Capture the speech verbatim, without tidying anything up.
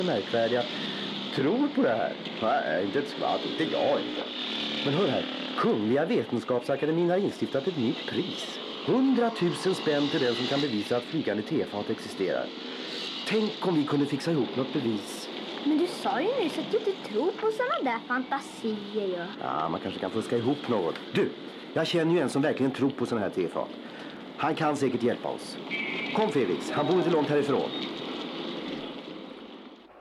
märkvärdiga tror på det här. Nej, inte ett skvatt, inte jag inte. Men hör här, Kungliga Vetenskapsakademin har instiftat ett nytt pris. Hundratusen spänn till den som kan bevisa att flygande tefat existerar. Tänk om vi kunde fixa ihop något bevis. Men du sa ju nyss att du inte tror på sådana där fantasier ju. Ja, man kanske kan fuska ihop något. Du, jag känner ju en som verkligen tror på sådana här tefat. Han kan säkert hjälpa oss. Kom Felix, han bor inte långt härifrån.